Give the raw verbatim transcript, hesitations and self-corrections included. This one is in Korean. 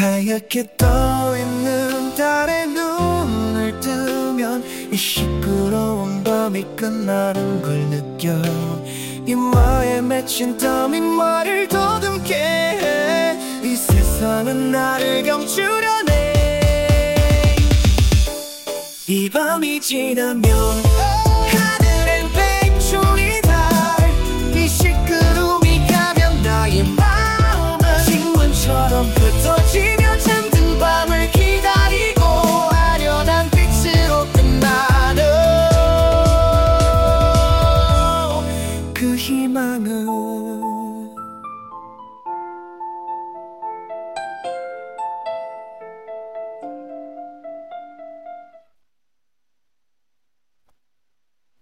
하얗게 떠있는 달에 눈을 뜨면 이 시끄러운 밤이 끝나는 걸 느껴. 이마에 맺힌 땀이 말을 더듬게 해. 이 세상은 나를 감추려네. 이 밤이 지나면 하늘엔 백종이 달. 이 시끄러움이 가면 나의 마음은 식물처럼 흩어지며 잠든 밤을 기다리고 아련한 빛으로 끝나는 그 희망은